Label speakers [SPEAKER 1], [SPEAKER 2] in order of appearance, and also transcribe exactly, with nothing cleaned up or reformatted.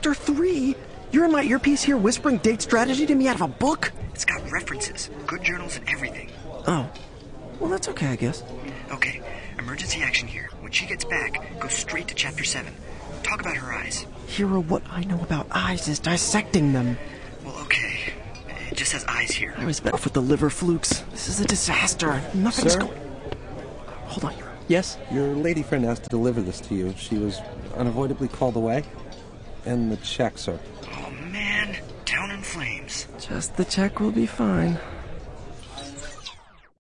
[SPEAKER 1] Chapter three? You're in my earpiece here whispering date strategy to me out of a book?
[SPEAKER 2] It's got references, good journals and everything.
[SPEAKER 1] Oh. Well, that's okay, I guess.
[SPEAKER 2] Okay, emergency action here. When she gets back, go straight to Chapter seven. Talk about her eyes.
[SPEAKER 1] Hero, what I know about eyes is dissecting them.
[SPEAKER 2] Well, okay. It just says eyes here.
[SPEAKER 1] I was better with the liver flukes. This is a disaster. Nothing's
[SPEAKER 3] Sir?
[SPEAKER 1] going... Hold on, Hero.
[SPEAKER 3] Yes? Your lady friend asked to deliver this to you. She was unavoidably called away. And the check, sir.
[SPEAKER 2] Oh, man. Town in flames.
[SPEAKER 1] Just the check will be fine.